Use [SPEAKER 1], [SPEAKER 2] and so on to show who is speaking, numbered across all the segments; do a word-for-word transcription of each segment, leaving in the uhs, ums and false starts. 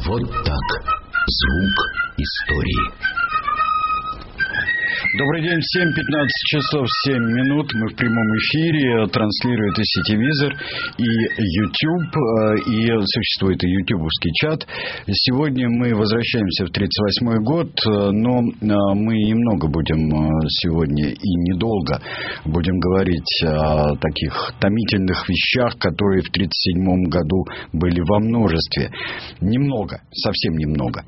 [SPEAKER 1] Вот так. Звук истории.
[SPEAKER 2] Добрый день, семь пятнадцать часов семь минут. Мы в прямом эфире. Транслирует и сетевизор, и YouTube, и существует и ютубовский чат. Сегодня мы возвращаемся в тридцать восьмой год, но мы немного будем сегодня и недолго будем говорить о таких томительных вещах, которые в тридцать седьмом году были во множестве. Немного, совсем немного.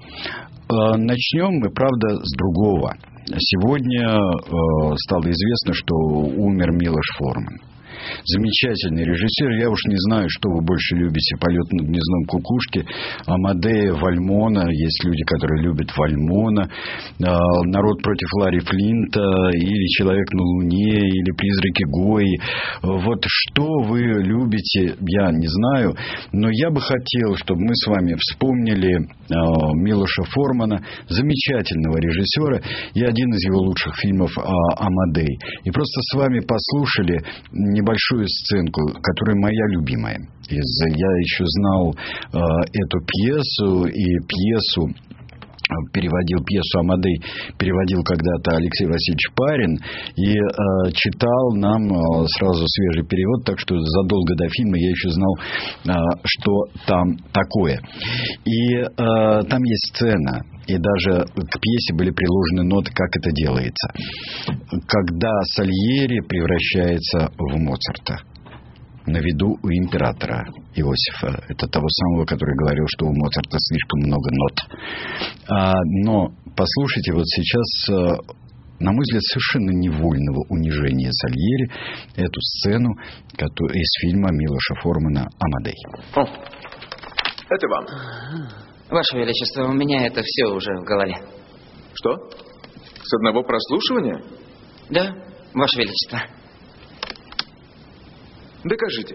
[SPEAKER 2] Начнем мы, правда, с другого. Сегодня э, стало известно, что умер Милош Форман. Замечательный режиссер. Я уж не знаю, что вы больше любите: «Полет над гнездом кукушки», Амадея, Вальмона. Есть люди, которые любят Вальмона, «Народ против Ларри Флинта», или «Человек на Луне», или «Призраки Гои». Вот что вы любите, я не знаю, но я бы хотел, чтобы мы с вами вспомнили Милоша Формана, замечательного режиссера, и один из его лучших фильмов «Амадей». И просто с вами послушали небольшую сценку, которая моя любимая. Из, я еще знал э, эту пьесу, и пьесу переводил, пьесу «Амадей» переводил когда-то Алексей Васильевич Парин, и э, читал нам э, сразу свежий перевод, так что задолго до фильма я еще знал, э, что там такое. И э, там есть сцена, и даже к пьесе были приложены ноты, как это делается. Когда Сальери превращается в Моцарта на виду у императора Иосифа. Это того самого, который говорил, что у Моцарта слишком много нот. А, но послушайте вот сейчас, на мой взгляд, совершенно невольного унижения Сальери, эту сцену из фильма Милоша Формана «Амадей».
[SPEAKER 3] О, это вам.
[SPEAKER 4] Ваше Величество, у меня это все уже в голове.
[SPEAKER 3] Что? С одного прослушивания?
[SPEAKER 4] Да, Ваше Величество.
[SPEAKER 3] Докажите.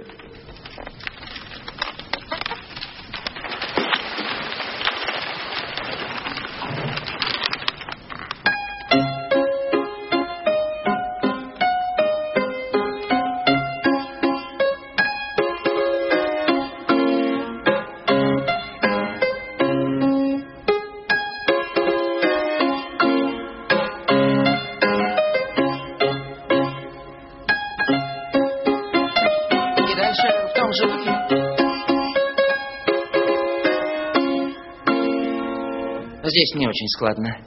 [SPEAKER 4] Здесь не очень складно.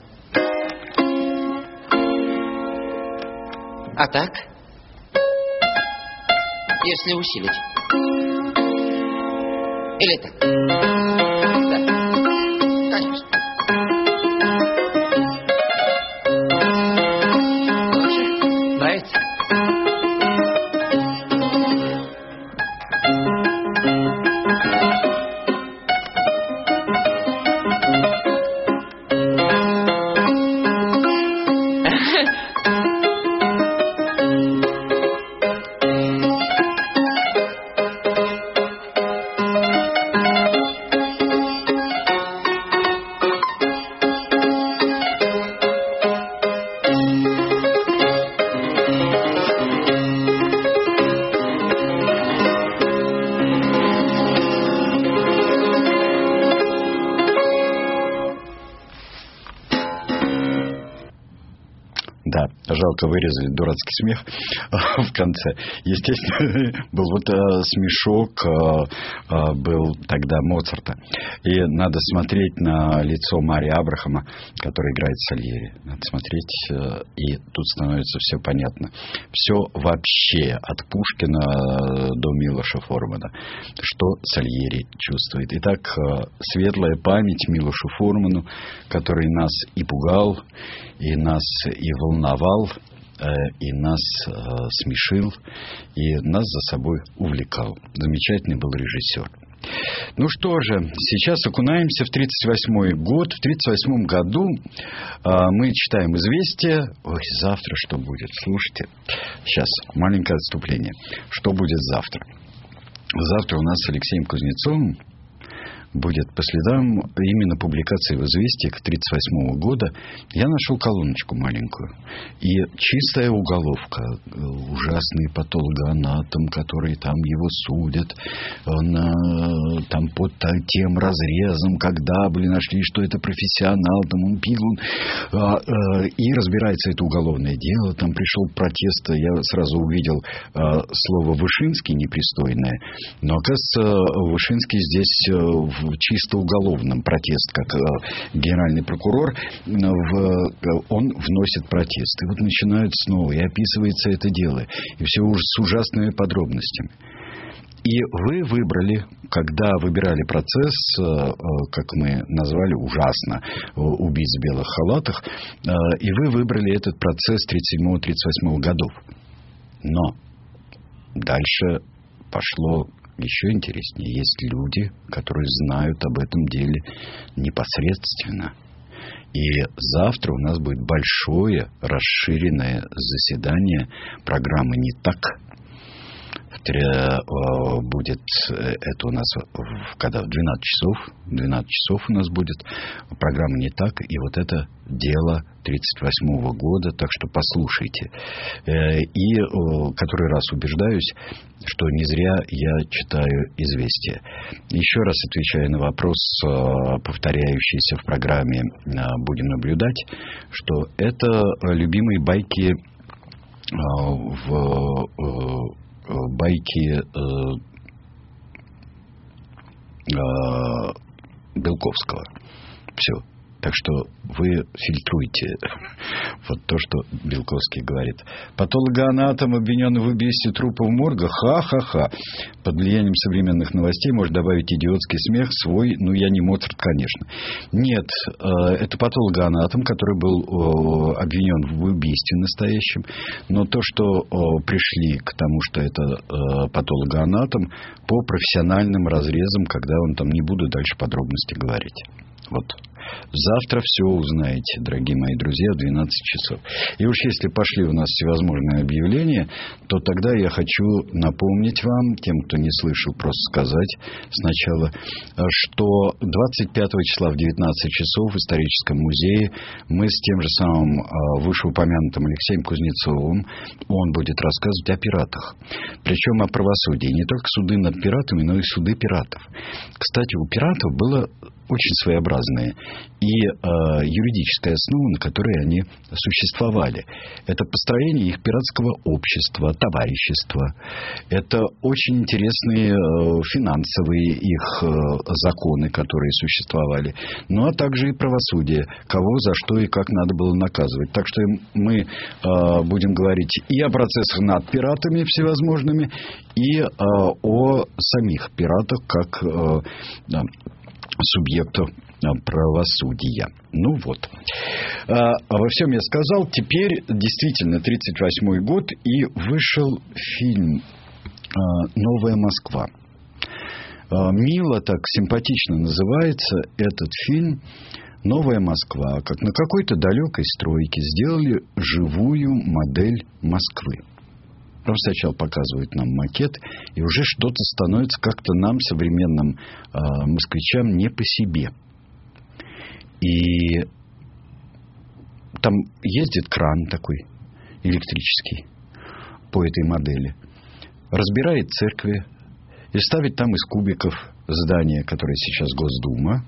[SPEAKER 4] А так? Если усилить. Или так? Да. Конечно. Лучше? Нравится?
[SPEAKER 2] Жалко, вырезали дурацкий смех в конце. Естественно, был вот а, смешок а, а, был тогда Моцарта. И надо смотреть на лицо Марии Абрахама, который играет Сальери. Надо смотреть, а, и тут становится все понятно. Все вообще, от Пушкина до Милоша Формана. Что Сальери чувствует. Итак, а, светлая память Милошу Форману, который нас и пугал, и нас и волновал, и нас э, смешил, и нас за собой увлекал. Замечательный был режиссер. Ну что же, сейчас окунаемся в тридцать восьмой год. В тридцать восьмом году э, мы читаем «Известия». Ой, завтра что будет? Слушайте, сейчас маленькое отступление. Что будет завтра? Завтра у нас с Алексеем Кузнецовым будет по следам именно публикации в «Известиях» тридцать восьмого года. Я нашел колоночку маленькую. И чистая уголовка. Ужасный патологоанатом, который там его судят. Он, там под тем разрезом, когда были нашли, что это профессионал, там он пил. Он, и разбирается это уголовное дело. Там пришел протест. Я сразу увидел слово «Вышинский» непристойное. Но, оказывается, Вышинский здесь в чисто уголовном протест, как генеральный прокурор, он вносит протест. И вот начинают снова, и описывается это дело. И все уже с ужасными подробностями. И вы выбрали, когда выбирали процесс, как мы назвали ужасно, убийц в белых халатах, и вы выбрали этот процесс тридцать седьмого — тридцать восьмого годов. Но дальше пошло еще интереснее. Есть люди, которые знают об этом деле непосредственно. И завтра у нас будет большое расширенное заседание программы «Не так». Будет это у нас в, когда в двенадцать часов. двенадцать часов у нас будет программа «Не так». И вот это дело тридцать восьмого года. Так что послушайте. И который раз убеждаюсь, что не зря я читаю «Известия». Еще раз отвечая на вопрос, повторяющийся в программе «Будем наблюдать», что это любимые байки в... байки э, э, Белковского. Все. Так что вы фильтруете вот то, что Белковский говорит. Патологоанатом, обвиненный в убийстве трупа в моргах, ха-ха-ха. Под влиянием современных новостей может добавить идиотский смех свой, ну я не Моцарт, конечно. Нет, это патологоанатом, который был обвинен в убийстве настоящем. Но то, что пришли к тому, что это патологоанатом, по профессиональным разрезам, когда он там, не буду дальше подробности говорить. Вот. Завтра все узнаете, дорогие мои друзья, в двенадцать часов. И уж если пошли у нас всевозможные объявления, то тогда я хочу напомнить вам, тем, кто не слышал, просто сказать сначала, что двадцать пятого числа в девятнадцать часов в историческом музее мы с тем же самым вышеупомянутым Алексеем Кузнецовым, он будет рассказывать о пиратах. Причем о правосудии. Не только суды над пиратами, но и суды пиратов. Кстати, у пиратов было очень своеобразные и э, юридическая основа, на которой они существовали. Это построение их пиратского общества, товарищества. Это очень интересные э, финансовые их э, законы, которые существовали. Ну, а также и правосудие. Кого, за что и как надо было наказывать. Так что мы э, будем говорить и о процессах над пиратами всевозможными, и э, о самих пиратах, как... Э, да, субъектов правосудия. Ну вот. А, во всем я сказал. Теперь действительно тридцать восьмой год, и вышел фильм а, «Новая Москва». А, мило так, симпатично называется этот фильм. «Новая Москва». Как на какой-то далекой стройке сделали живую модель Москвы. Просто сначала показывают нам макет, и уже что-то становится как-то нам, современным э, москвичам, не по себе. И там ездит кран такой электрический по этой модели, разбирает церкви и ставит там из кубиков здание, которое сейчас Госдума,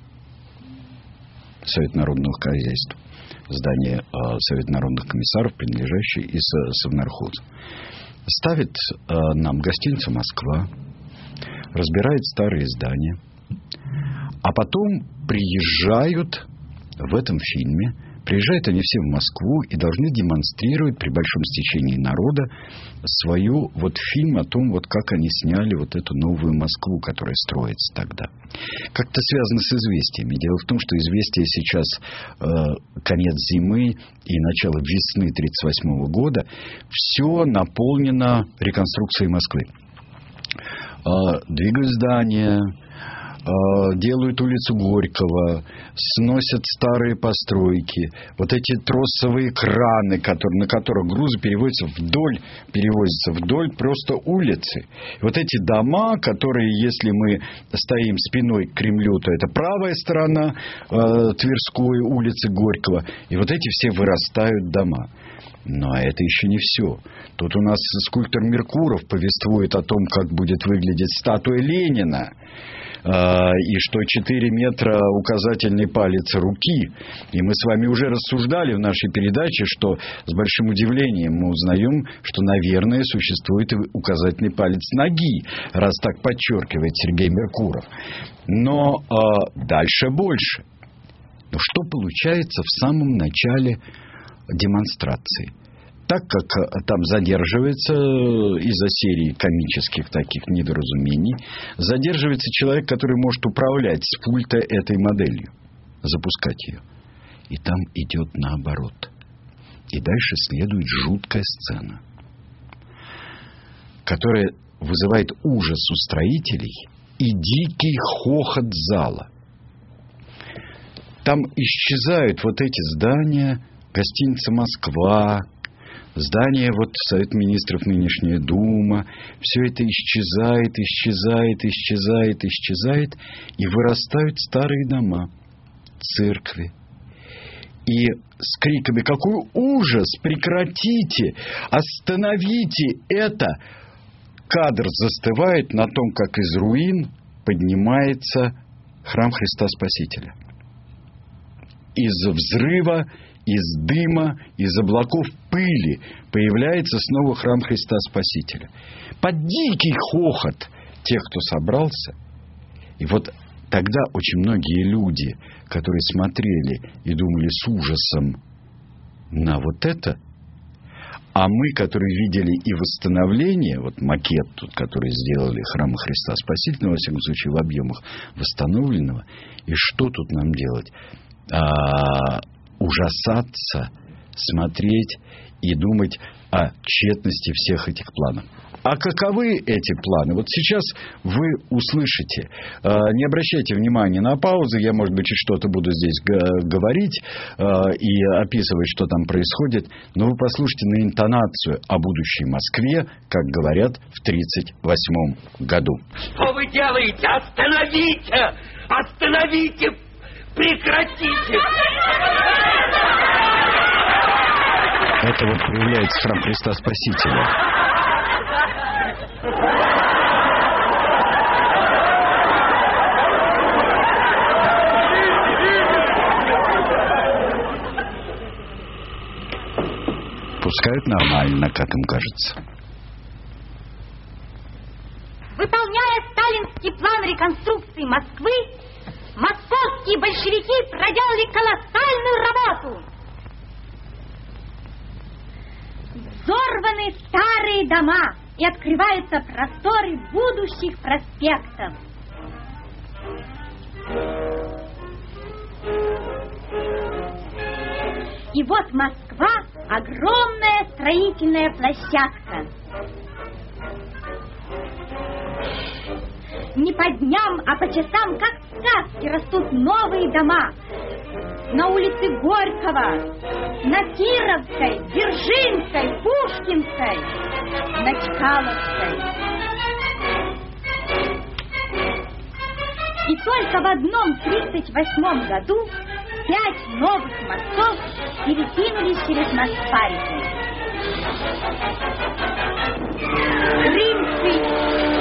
[SPEAKER 2] Совет народного хозяйства, здание э, Совета народных комиссаров, принадлежащее из э, Совнархоза. Ставит э, нам гостиницу «Москва», разбирает старые здания, а потом приезжают в этом фильме, приезжают они все в Москву и должны демонстрировать при большом стечении народа свою вот фильм о том, вот как они сняли вот эту новую Москву, которая строится тогда. Как-то связано с «Известиями». Дело в том, что «Известия» сейчас э, конец зимы и начало весны тридцать восьмого года, все наполнено реконструкцией Москвы. Э, двигают здания, делают улицу Горького, сносят старые постройки, вот эти тросовые краны, которые, на которых грузы перевозятся вдоль, перевозятся вдоль просто улицы. Вот эти дома, которые, если мы стоим спиной к Кремлю, то это правая сторона э, Тверской улицы Горького, и вот эти все вырастают дома. Но это еще не все. Тут у нас скульптор Меркуров повествует о том, как будет выглядеть статуя Ленина. И что четыре метра указательный палец руки. И мы с вами уже рассуждали в нашей передаче, что с большим удивлением мы узнаем, что, наверное, существует и указательный палец ноги, раз так подчеркивает Сергей Меркуров. Но э, дальше больше. Но что получается в самом начале демонстрации? Так как там задерживается из-за серии комических таких недоразумений, задерживается человек, который может управлять с пульта этой моделью, запускать ее. И там идет наоборот. И дальше следует жуткая сцена, которая вызывает ужас у строителей и дикий хохот зала. Там исчезают вот эти здания, гостиница «Москва», здание, вот Совет Министров, нынешняя Дума, все это исчезает, исчезает, исчезает, исчезает, и вырастают старые дома, церкви. И с криками «Какой ужас! Прекратите! Остановите это!» Кадр застывает на том, как из руин поднимается храм Христа Спасителя. Из взрыва, из дыма, из облаков пыли появляется снова храм Христа Спасителя. Под дикий хохот тех, кто собрался. И вот тогда очень многие люди, которые смотрели и думали с ужасом на вот это, а мы, которые видели и восстановление, вот макет тут, который сделали храма Христа Спасителя, во всяком случае в объемах восстановленного, и что тут нам делать? А, ужасаться, смотреть и думать о тщетности всех этих планов. А каковы эти планы? Вот сейчас вы услышите. Не обращайте внимания на паузы. Я, может быть, что-то буду здесь говорить и описывать, что там происходит. Но вы послушайте на интонацию о будущей Москве, как говорят в тридцать восьмом году.
[SPEAKER 5] Что вы делаете? Остановите! Остановите! Прекратите!
[SPEAKER 2] Это вот появляется храм Христа Спасителя. Пускают нормально, как им кажется.
[SPEAKER 6] Выполняя сталинский план реконструкции Москвы, московские большевики проделали колоссальную работу. Взорваны старые дома, и открываются просторы будущих проспектов. И вот Москва — огромная строительная площадка. Не по дням, а по часам, как в сказке, растут новые дома. На улице Горького, на Кировской, Дзержинской, Пушкинской, на Чкаловской. И только в одном тридцать восьмом году пять новых мостов перекинулись через Москварики. Крымский,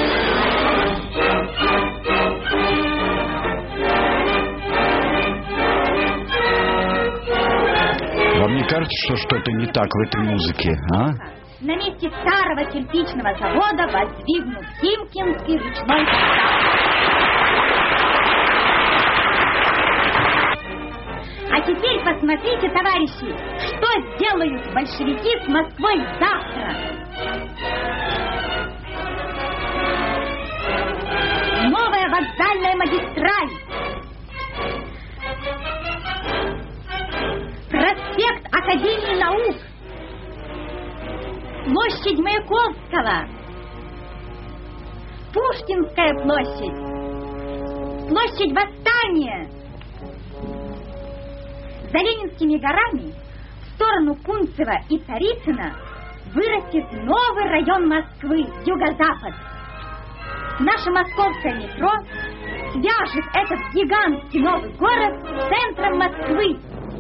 [SPEAKER 2] Вам не кажется, что что-то не так в этой музыке, а?
[SPEAKER 6] На месте старого кирпичного завода воздвигнут Химкинский ручной состав. А теперь посмотрите, товарищи, что сделают большевики с Москвой завтра. Новая вокзальная магистраль. Проспект Академии наук. Площадь Маяковского. Пушкинская площадь. площадь Восстания. За Ленинскими горами в сторону Кунцева и Царицына вырастет новый район Москвы, юго-запад. Наше московское метро свяжет этот гигантский новый город с центром Москвы.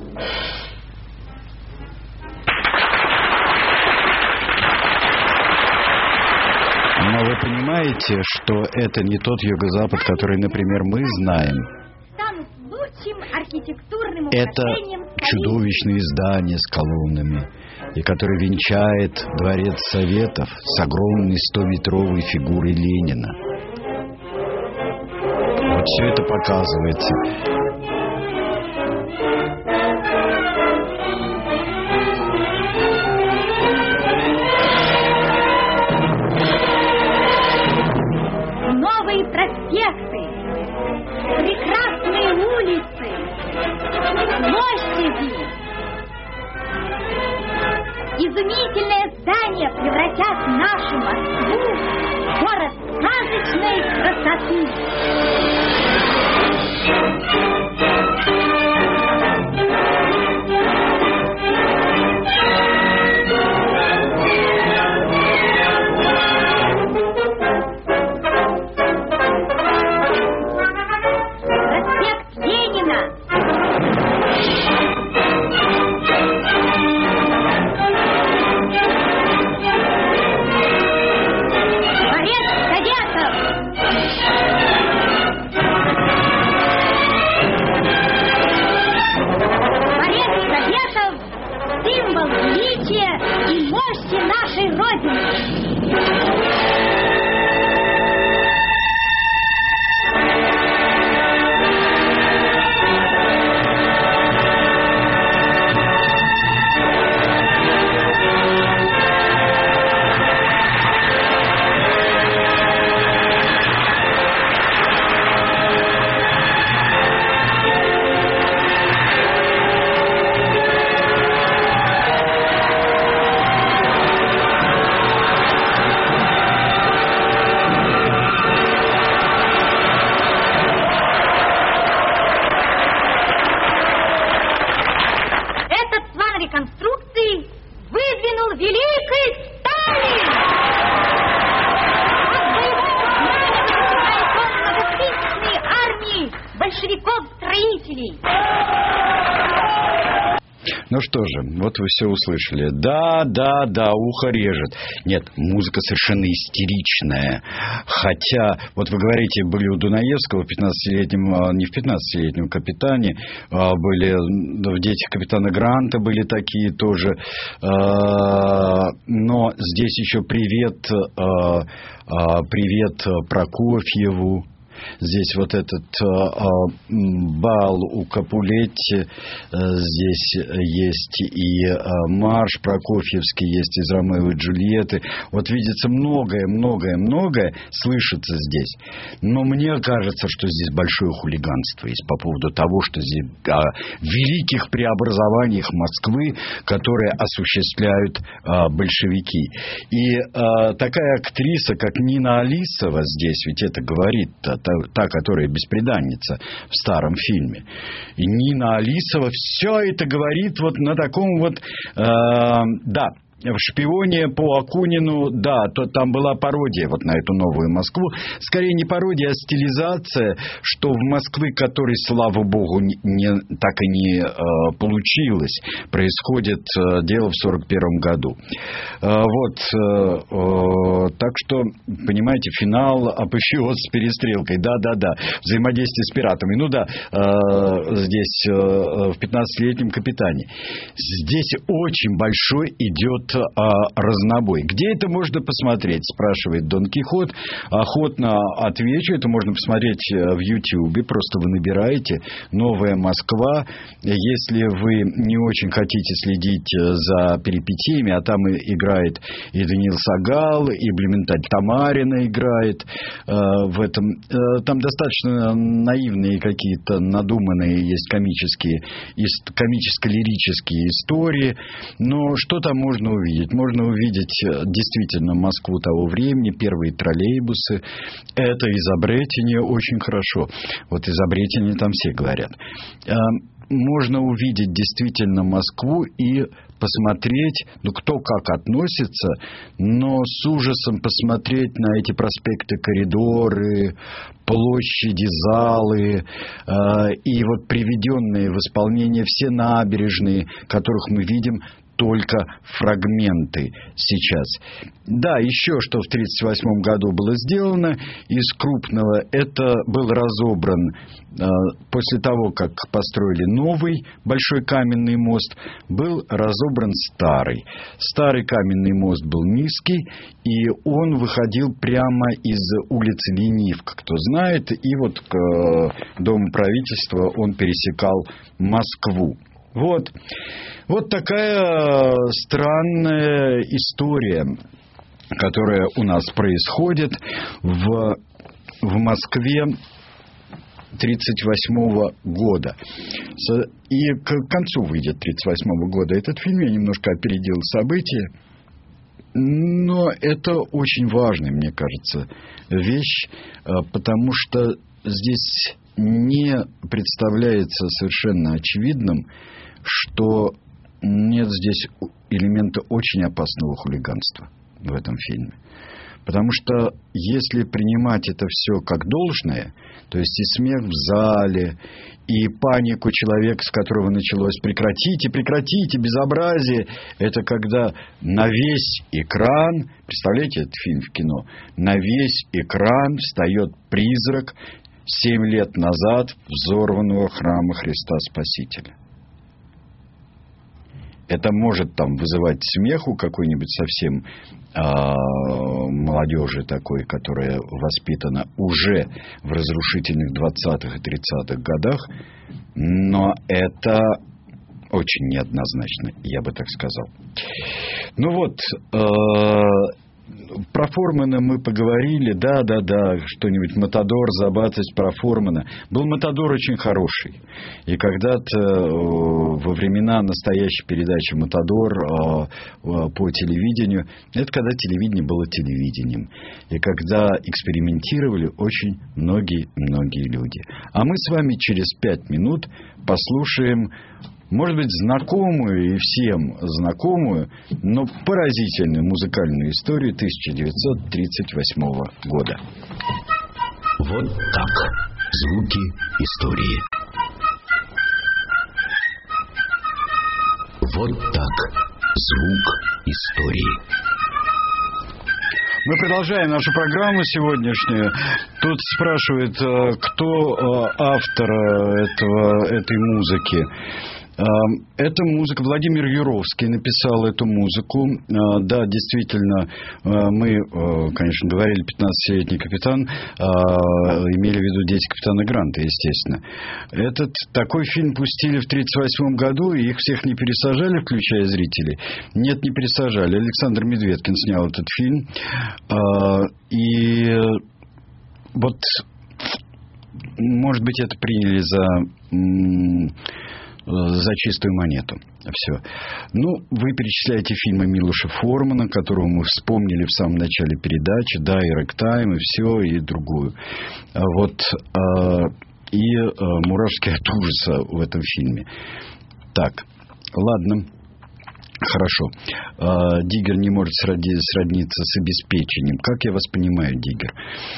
[SPEAKER 2] Но вы понимаете, что это не тот юго-запад, который, например, мы знаем.
[SPEAKER 6] Станут лучшим архитектурным
[SPEAKER 2] это
[SPEAKER 6] украшением столицы.
[SPEAKER 2] Чудовищные здания с колоннами, и который венчает дворец Советов с огромной стометровой фигурой Ленина. Вот все это показывается.
[SPEAKER 6] Новые проспекты, прекрасные улицы, площади. Изумительные здания превратят нашу Москву в город сказочной красоты.
[SPEAKER 2] Ну что же, вот вы все услышали. Да, да, да, ухо режет. Нет, музыка совершенно истеричная. Хотя, вот вы говорите, были у Дунаевского в пятнадцатилетнем, не в пятнадцатилетнем «Капитане», были в «Детях капитана Гранта» были такие тоже. Но здесь еще привет, привет Прокофьеву. Здесь вот этот э, бал у Капулетти, э, здесь есть и э, марш Прокофьевский, есть из «Ромео и Джульетты». Вот видится многое, многое, многое слышится здесь. Но мне кажется, что здесь большое хулиганство есть по поводу того, что здесь о великих преобразованиях Москвы, которые осуществляют э, большевики. И э, такая актриса, как Нина Алисова, здесь ведь это говорит-то, Та, та, которая бесприданница в старом фильме. И Нина Алисова все это говорит вот на таком вот... Э, да, в «Шпионе» по Акунину, да, то там была пародия вот на эту новую Москву. Скорее не пародия, а стилизация, что в Москве, которой, слава богу, не, не, так и не э, получилось, происходит э, дело в сорок первом году. Э, вот, э, э, так что, понимаете, финал апофеоз с перестрелкой. Да-да-да, взаимодействие с пиратами. Ну да, э, здесь э, в пятнадцатилетнем «Капитане». Здесь очень большой идет разнобой. Где это можно посмотреть, спрашивает Дон Кихот. Охотно отвечу. Это можно посмотреть в Ютьюбе. Просто вы набираете «Новая Москва». Если вы не очень хотите следить за перипетиями, а там и играет и Даниил Сагал, и Блюменталь Тамарина играет э, в этом. Э, там достаточно наивные какие-то надуманные есть комические, комическо-лирические истории. Но что там можно увидеть? Можно увидеть действительно Москву того времени, первые троллейбусы. Это изобретение очень хорошо. Вот изобретение там все говорят. Можно увидеть действительно Москву и посмотреть, ну, кто как относится, но с ужасом посмотреть на эти проспекты, коридоры, площади, залы, э, и вот приведенные в исполнение все набережные, которых мы видим только фрагменты сейчас. Да, еще что в тридцать восьмом году было сделано из крупного, это был разобран э, после того, как построили новый большой каменный мост, был разобран старый. Старый каменный мост был низкий, и он выходил прямо из улицы Ленивка, кто знает, и вот к э, Дому правительства он пересекал Москву. Вот. Вот такая странная история, которая у нас происходит в, в Москве тридцать восьмого года. И к концу выйдет тридцать восьмого года этот фильм. Я немножко опередил события. Но это очень важная, мне кажется, вещь, потому что здесь не представляется совершенно очевидным, что нет здесь элемента очень опасного хулиганства в этом фильме. Потому что если принимать это все как должное, то есть и смех в зале, и панику человека, с которого началось «прекратите, прекратите, безобразие», это когда на весь экран, представляете этот фильм в кино, на весь экран встает призрак семь лет назад взорванного храма Христа Спасителя. Это может там вызывать смех у какой-нибудь совсем а, молодежи такой, которая воспитана уже в разрушительных двадцатых и тридцатых годах, но это очень неоднозначно, я бы так сказал. Ну вот, э, про Формана мы поговорили, да-да-да, что-нибудь «Матадор», забацать про Формана. Был «Матадор» очень хороший. И когда-то э, во времена настоящей передачи «Матадор» э, э, по телевидению, это когда телевидение было телевидением. И когда экспериментировали очень многие-многие люди. А мы с вами через пять минут послушаем, может быть, знакомую и всем знакомую, но поразительную музыкальную историю тысяча девятьсот тридцать восьмого года.
[SPEAKER 1] Вот так. Звуки истории. Вот так. Звук истории.
[SPEAKER 2] Мы продолжаем нашу программу сегодняшнюю. Тут спрашивает, кто автор этого, этой музыки. Это музыка. Владимир Юровский написал эту музыку. Да, действительно, мы, конечно, говорили «пятнадцатилетний капитан», имели в виду «Дети капитана Гранта», естественно. Этот такой фильм пустили в тридцать восьмом году, и их всех не пересажали, включая зрителей. Нет, не пересажали. Александр Медведкин снял этот фильм. И вот, может быть, это приняли за... за чистую монету. Все. Ну, вы перечисляете фильмы Милоша Формана, которого мы вспомнили в самом начале передачи, да, и «Рэктайм», и все, и другую. Вот. И «Мурашки от ужаса» в этом фильме. Так, ладно. Хорошо. Диггер не может сродниться с обеспечением. Как я вас понимаю, Диггер?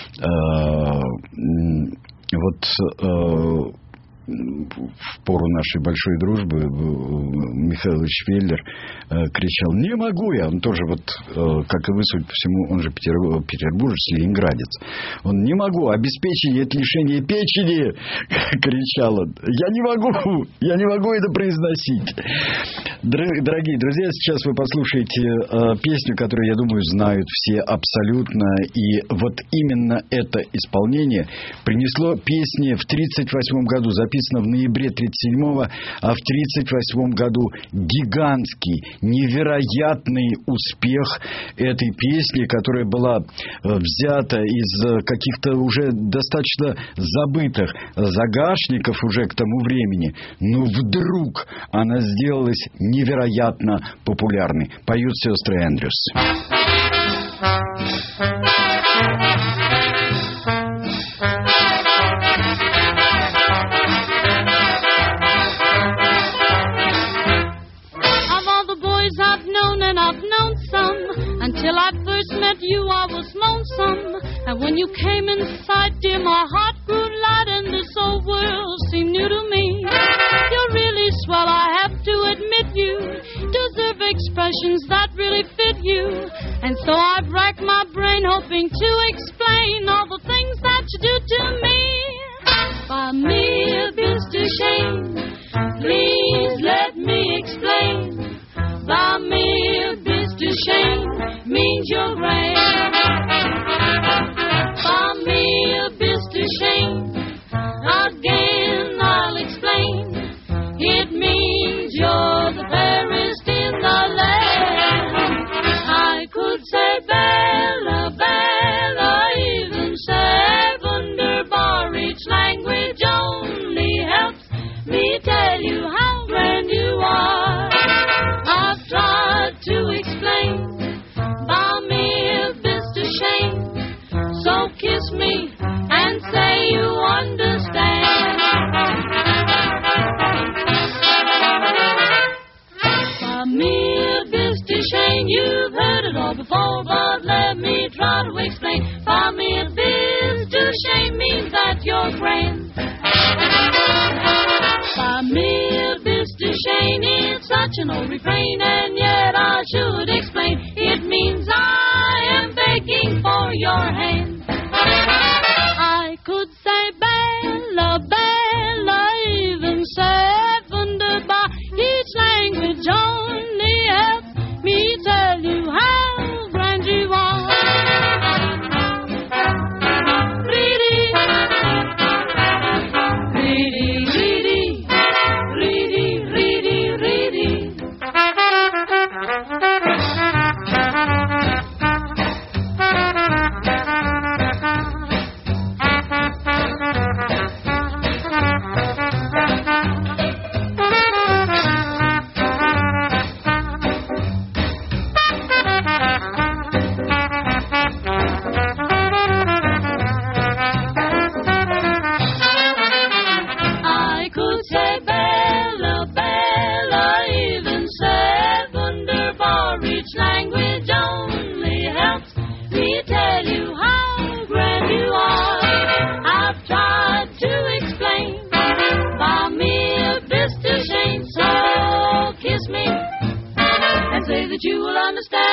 [SPEAKER 2] Вот... в пору нашей большой дружбы Михаил Швеллер кричал: «Не могу я!» Он тоже, вот, как и вы, судя по всему, он же петербуржец, ленинградец. Он: «Не могу! Обеспечение — это лишение печени!» кричал он. «Я не могу! Я не могу это произносить!» Дорогие друзья, сейчас вы послушаете песню, которую, я думаю, знают все абсолютно. И вот именно это исполнение принесло песни в тридцать восьмом году, записанной в ноябре тридцать седьмого, а в тридцать восьмом году гигантский, невероятный успех этой песни, которая была взята из каких-то уже достаточно забытых загашников уже к тому времени. Но вдруг она сделалась невероятно популярны. Поют сестры Эндрюс.
[SPEAKER 7] Until I first met you, I was lonesome. And when you came in sight, dear, my heart grew light, and this whole world seemed new to me. You're really swell, I have to admit you deserve expressions that really fit you. And so I've racked my brain hoping to explain all the things that you do to me. By me, Mister Shane, please let me explain. By me, Mister Shane means you're great. By me, Mister Shane, again I'll explain. It means you're the fairest in the land. I could say Bella, Bella, even say wunderbar. Each language only helps me tell you how grand you are. I've tried to explain. By me, Mister Shane, so kiss me and say you understand. By me, Mister Shane, you've heard it all before, but let me try to explain. By me, Mister Shane means that you're grand. By me, Mister Shane, it's such an old refrain, and yet I should explain. It means I am begging for your hand. I could say Bella, Bella, even say wunderbar. Each language only helps me tell you how grand you are. Reedy, reedy, reedy, reedy, reedy, reedy. I could say Bella, Bella, even say wunderbar. Each language only helps me tell you how grand you are. I've tried to explain. By me, Mister Shane, so kiss me and say that you will understand.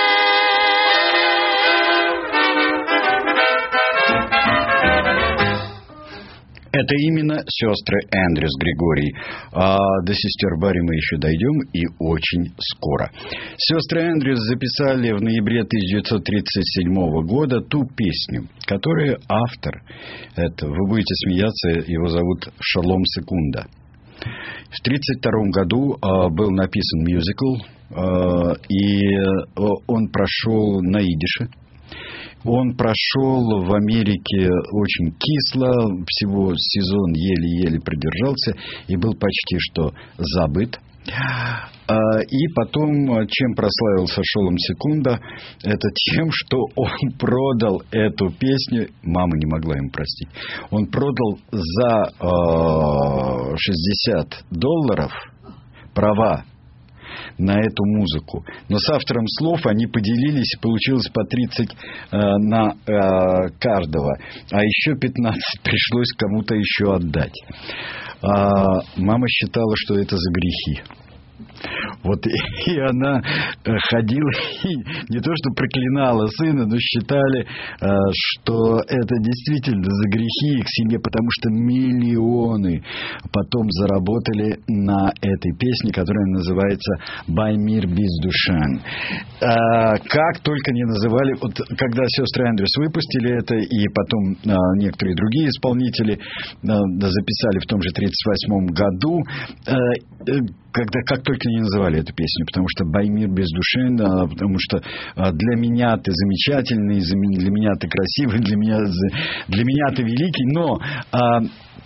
[SPEAKER 2] Это именно сестры Эндрюс, Григорий. А до сестер Барри мы еще дойдем, и очень скоро. Сестры Эндрюс записали в ноябре тысяча девятьсот тридцать седьмого года ту песню, которую автор, это, вы будете смеяться, его зовут Шолом Секунда. В тридцать втором году а, был написан мюзикл, а, и он прошел на идише. Он прошел в Америке очень кисло, всего сезон еле-еле продержался и был почти что забыт. И потом, чем прославился Шолом Секунда, это тем, что он продал эту песню, мама не могла ему простить, он продал за шестьдесят долларов права на эту музыку. Но с автором слов они поделились, получилось по тридцать э, на э, каждого. А еще пятнадцать пришлось кому-то еще отдать. А мама считала, что это за грехи. Вот и, и она ходила и не то что проклинала сына, но считали, что это действительно за грехи их семье, потому что миллионы потом заработали на этой песне, которая называется «By mir bist du schön». Как только не называли, вот когда сестры Эндрюс выпустили это, и потом некоторые другие исполнители записали в том же тридцать восьмом году, когда как только не называли эту песню, потому что «By mir bist du schön», потому что для меня ты замечательный, для меня ты красивый, для меня, для меня ты великий, но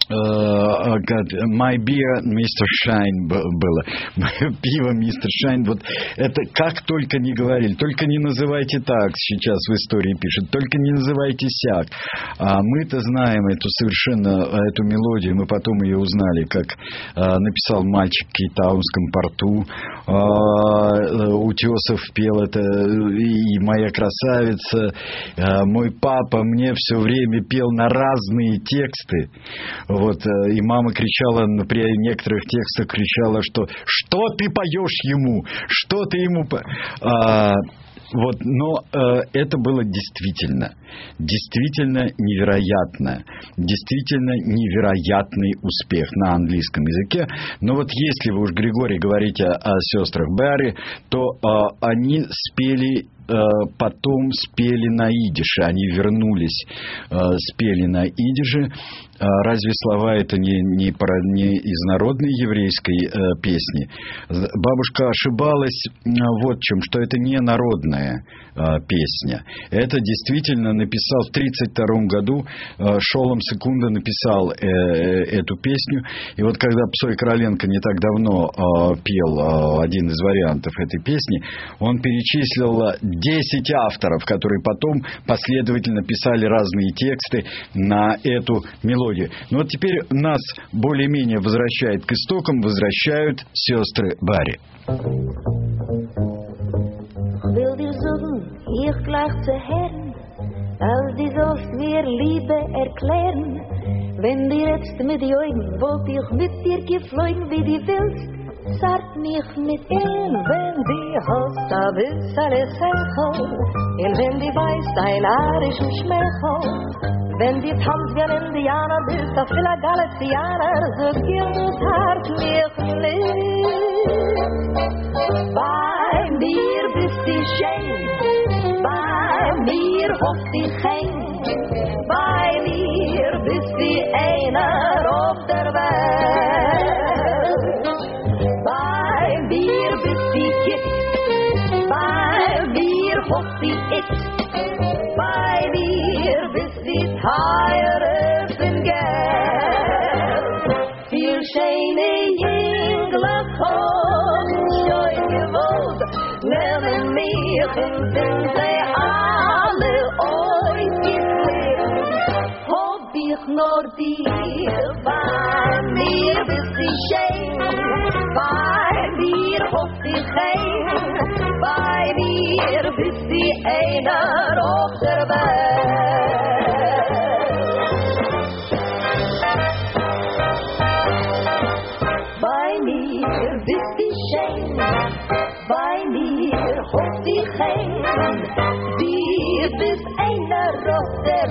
[SPEAKER 2] My beer, мистер Shine было. Мое пиво, мистер Shine. Вот это как только не говорили. Только не называйте так, сейчас в истории пишут. Только не называйте сяк. А мы-то знаем эту совершенно, эту мелодию. Мы потом ее узнали, как а, написал мальчик в Кейптаунском порту. А, Утесов пел это. И моя красавица. А, мой папа мне все время пел на разные тексты. Вот, и мама кричала, при некоторых текстах кричала, что «Что ты поешь ему? Что ты ему...» а, Вот, но э, это было действительно, действительно невероятно, действительно невероятный успех на английском языке. Но вот если вы уж, Григорий, говорите о, о сестрах Барри, то э, они спели... потом спели на идише, они вернулись, спели на идише. Разве слова это не, не, не из народной еврейской э, песни? Бабушка ошибалась вот в чем, что это не народная э, песня. Это действительно написал в тридцать втором году э, Шолом Секунда написал э, э, эту песню. И вот когда Псой Короленко не так давно э, пел э, один из вариантов этой песни, он перечислил десять авторов, которые потом последовательно писали разные тексты на эту мелодию. Но вот теперь нас более-менее возвращает к истокам, возвращают сестры Барри.
[SPEAKER 8] Wil dir sagen, ich gleich zu Herren, als die sollst mir Liebe erklären. Wenn dir jetzt mit die Augen, wollt ich mit dir geflogen, wie die willst, zart mich mit ihm, wenn die hast a bissere Sechel, und wenn die weißt ein arischen Schmechel. Wenn die tanzt wie ein Indianer, bist auf vieler Galizianer, so gilt das Hart mich nicht. Bei mir bist du schön, bei mir hofft die Heim, bei mir bist du einer auf der Welt. Bei mir bist du Kind, bei mir hofft die It, bei mir bist du teurer von Geld. Viel schöne Jüngler kommen, schön gewollt, nehmen mich und sind sie alle euch gefällt. Hab ich nur dir, bei mir bist du schön, bei mir hofft ich heim, bei mir bist du einer auf der Welt. Bei mir bist du schön, bei mir hofft ich heim, du bist einer auf der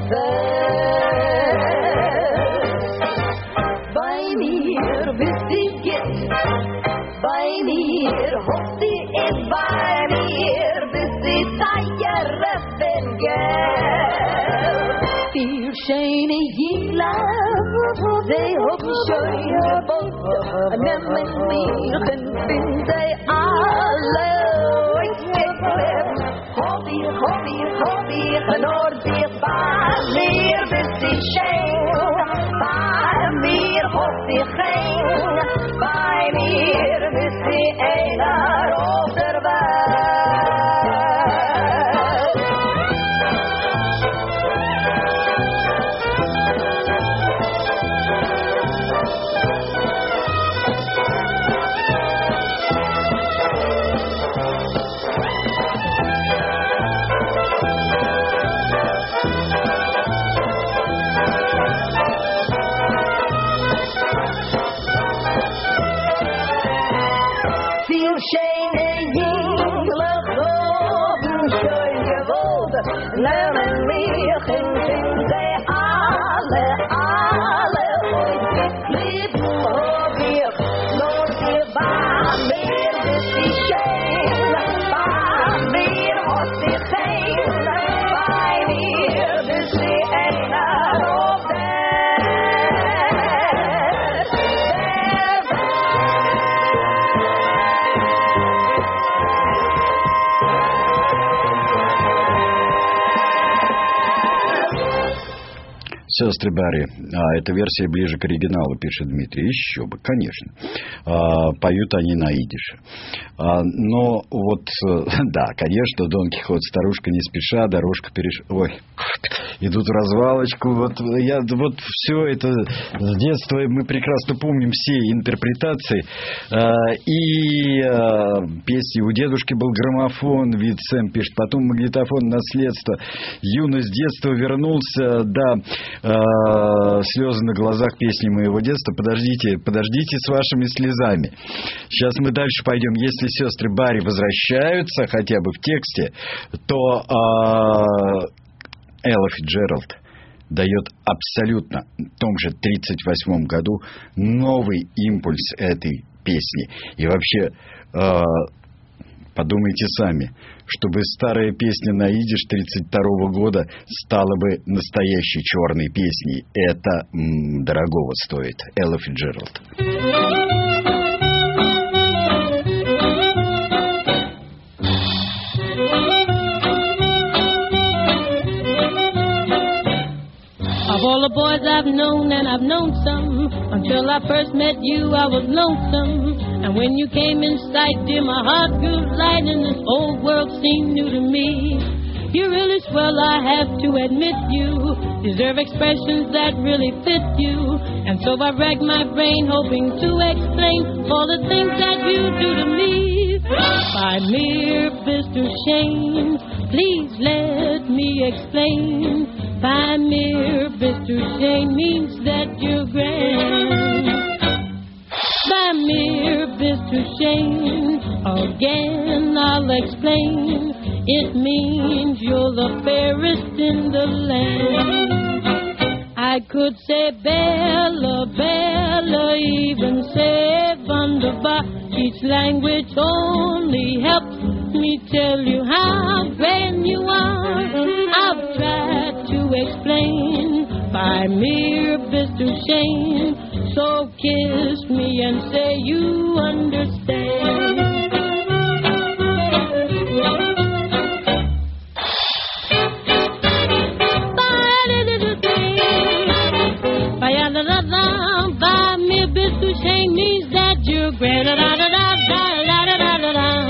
[SPEAKER 8] Welt. Bei mir bist du Gitt, bei mir hofft du es, bei mir bist du teurer von Geld. Die schöne Jüngler, sie haben schön gebaut, nehmen mich und sind sie alle weggeklebt. Hab ich, hab ich, hab ich, nur dich, bei mir bist du schön, bei mir hofft ich heim, bei mir bist du einer auf der Welt.
[SPEAKER 2] Сестры Барри. А, эта версия ближе к оригиналу, пишет Дмитрий. Еще бы, конечно. А, поют они на идише. А, но вот, да, конечно, Дон Кихот, старушка не спеша, дорожка перешла. Ой, идут в развалочку. Вот, я, вот все это с детства мы прекрасно помним все интерпретации. А, и а, песни у дедушки был граммофон, вид Сэм пишет, потом магнитофон, наследство. Юность детства вернулся, да, э, слезы на глазах, песни моего детства. Подождите, подождите с вашими слезами. Сейчас мы дальше пойдем. Если сестры Барри возвращаются хотя бы в тексте, то э, Элла Фицджеральд дает абсолютно в том же тридцать восьмом году новый импульс этой песни. И вообще, э, подумайте сами, чтобы старая песня на идиш тридцать второго года стала бы настоящей черной песней. Это м, дорогого стоит. Элла Фицджеральд.
[SPEAKER 7] Of all the boys I've known, and I've known some, until I first met you, I was lonesome. And when you came in sight, dear, my heart grew light, and this whole world seemed new to me. You're really swell, I have to admit you deserve expressions that really fit you. And so I racked my brain, hoping to explain all the things that you do to me. By mere Mister Shane, please let me explain. By mere Mister Shane means that you're grand. By mere Mister Shane, again I'll explain. It means you're the fairest in the land. I could say Bella, Bella, even say wunderbar. Each language only helps me tell you how grand you are. I've tried to explain by mere Mister Shane. So kiss me and say you understand. By mere Mister Shane means that you're grand. Da da da da da da da da da.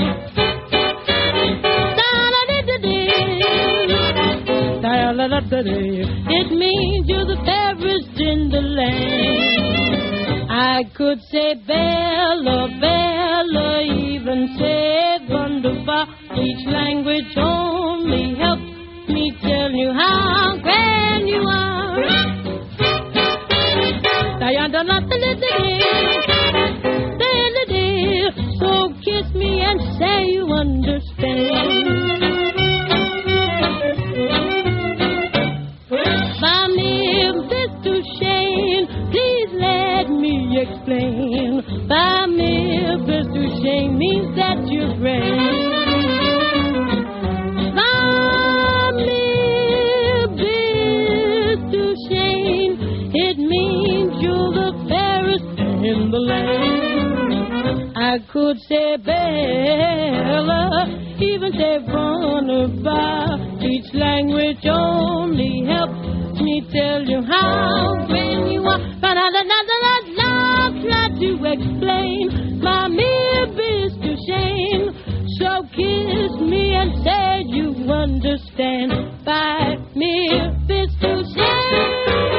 [SPEAKER 7] It means you're the fairest in the land. I could say Bella, Bella, even say wunderbar. Each language only helps me tell you how grand you are. So kiss me and say you understand. By mere Mister Shane, please let me explain. By mere Mister Shane means that you're grand. By mere Mister Shane, it means you're the fairest in the land. I could say Bella, even say wunderbar. Each language only helps me tell you how grand you are. But I love try to explain my mere Mister Shane. So kiss me and say you understand. By mere Mister Shane.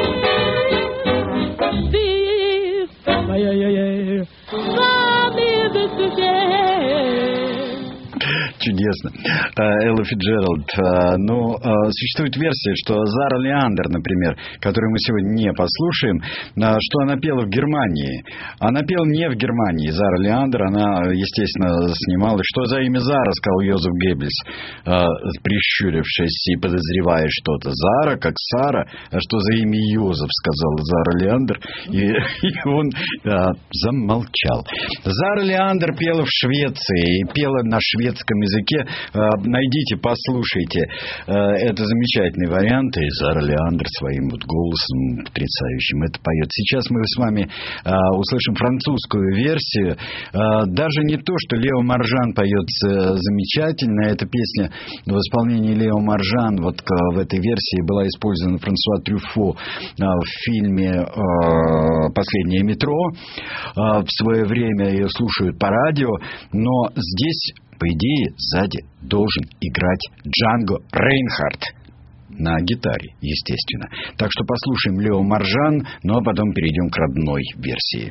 [SPEAKER 2] Чудесно. Элла Фицджеральд. Ну, существует версия, что Зара Леандер, например, которую мы сегодня не послушаем, что она пела в Германии. Она пела не в Германии. Зара Леандер, она, естественно, снималась. Что за имя Зара, сказал Йозеф Геббельс, прищурившись и подозревая что-то. Зара, как Сара. А что за имя Йозеф, сказал Зара Леандер. И, и он а, замолчал. Зара Леандер пела в Швеции. И пела на шведском языке. языке. Найдите, послушайте. Это замечательный вариант. И Зара Леандр своим вот голосом потрясающим это поет. Сейчас мы с вами услышим французскую версию. Даже не то, что Лео Маржан поет замечательно. Эта песня в исполнении Лео Маржан вот в этой версии была использована Франсуа Трюффо в фильме «Последнее метро». В свое время ее слушают по радио, но здесь, по идее, сзади должен играть Джанго Рейнхард. На гитаре, естественно. Так что послушаем Лео Маржан, ну а потом перейдем к родной версии.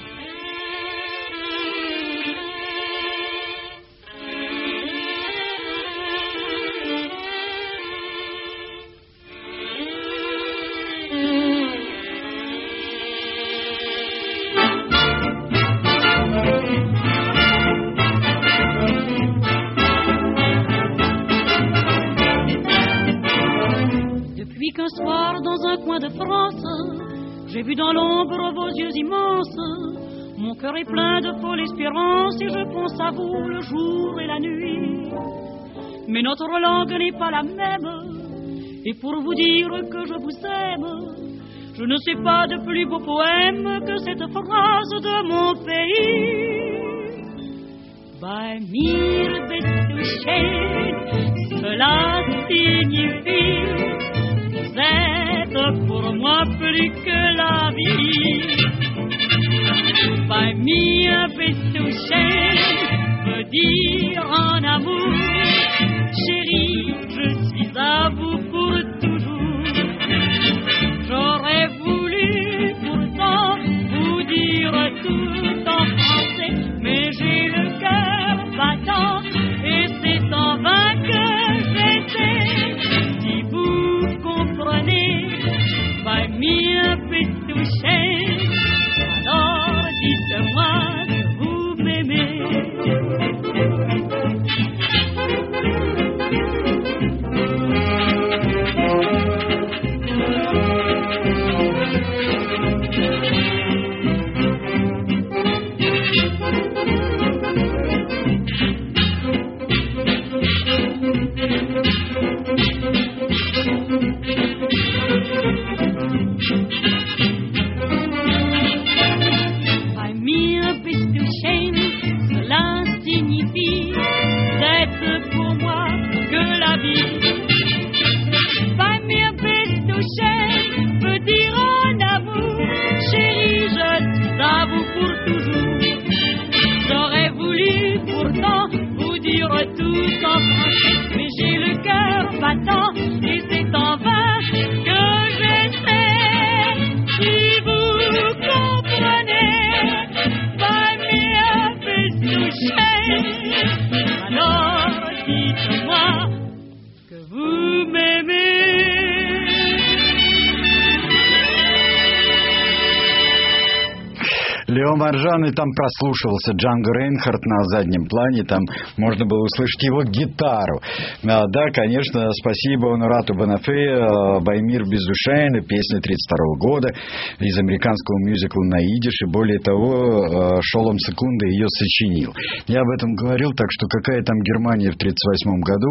[SPEAKER 7] J'ai vu dans l'ombre vos yeux immenses. Mon cœur est plein de folle espérance et je pense à vous le jour et la nuit. Mais notre langue n'est pas la même. Et pour vous dire que je vous aime, je ne sais pas de plus beau poème que cette phrase de mon pays. Bei mir bist du schön, cela signifie vous êtes pour moi plus que la vie. Bei mir bist du schön veut dire en amour. Chérie, je suis à vous pour toujours. J'aurais voulu pourtant vous dire tout en français, mais j'ai le cœur battant et c'est en vain que j'essaie. Si vous comprenez, bei mir bist du schön, alors dites-moi que vous m'aimez.
[SPEAKER 2] Лео Маржан, и там прослушивался Джанго Рейнхард на заднем плане, там можно было услышать его гитару. А, да, конечно, спасибо Онорату Бонафе, «Баймир Бездушайн», песня тридцать второго года из американского мюзикла на идиш, и более того, Шолом Секунда ее сочинил. Я об этом говорил, так что какая там Германия в тридцать восьмом году,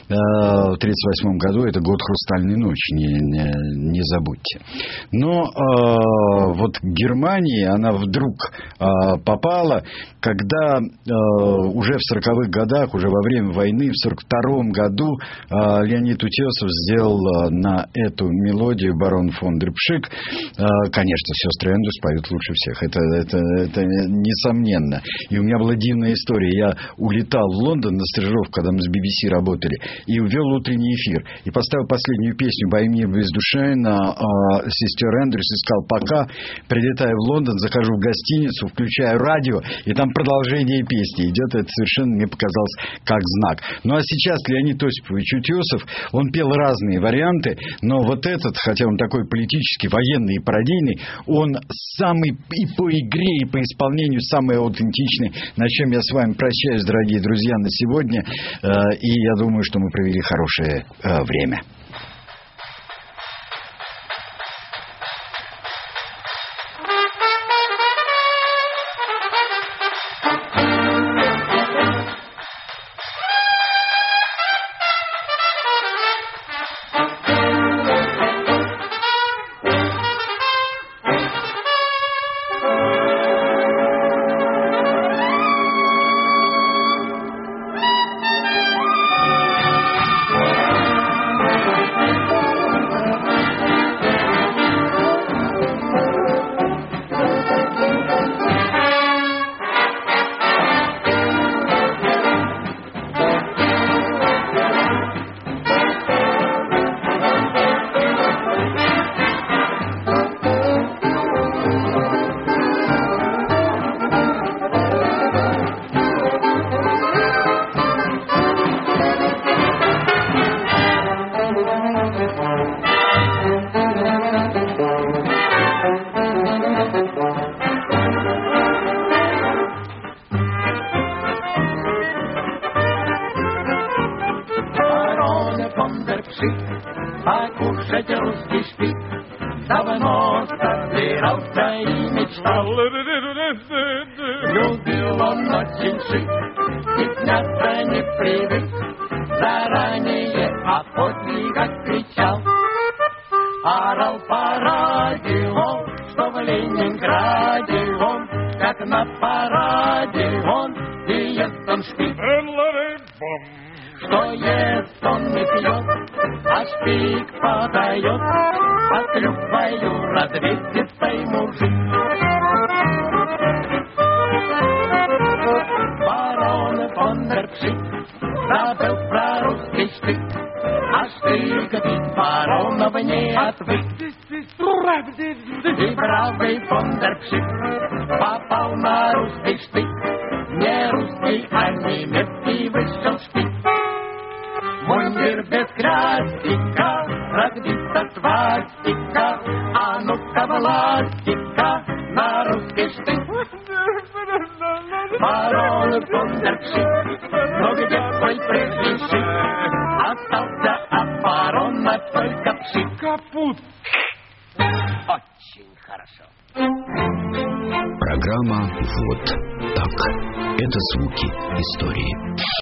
[SPEAKER 2] в тридцать восьмом году это год «Хрустальной ночи», не, не, не забудьте. Но вот Германия, она вдруг попала, когда уже в сороковых годах, уже во время войны, в сорок втором году Леонид Утесов сделал на эту мелодию «Барон фон дер Пшик». Конечно, сестры Эндус поют лучше всех, это, это, это несомненно. И у меня была дивная история. Я улетал в Лондон на стажировку, когда мы с би би си работали, и ввел утренний эфир. И поставил последнюю песню «Баймир Бездушайн» на сестер Эндрюс и сказал: пока, прилетаю в Лондон, захожу в гостиницу, включаю радио, и там продолжение песни идет. Это совершенно мне показалось как знак. Ну а сейчас Леонид Осипович Утесов, он пел разные варианты, но вот этот, хотя он такой политический, военный и пародийный, он самый и по игре, и по исполнению самый аутентичный, на чем я с вами прощаюсь, дорогие друзья, на сегодня. И я думаю, что мы провели хорошее время.
[SPEAKER 9] Барон фон дер Пшик покушать русский штык давно собирался и мечтал. Любил он очень шик, стесняться не привык, заранее о подвигах кричал. Орал по радио, что в Ленинграде он, как на параде он, и ест он шпик. Что ест он не пьет, а шпик подает, поклюваю развесистый мужик. Барон фон дер Пшик забыл про русский штык, а штык ведь баронов не отвык. И бравый фон дер Пшик попал на русский штык, не русский, а немецкий вышел шпик. Мундир без красика, разбита свастика, а ну-ка властика на русский штык. Барон фон дер Пшик, но где твой прежний шик? Остался от барона только пшик.
[SPEAKER 5] Капут.
[SPEAKER 9] Очень хорошо.
[SPEAKER 1] Программа «Вот так». Это звуки истории.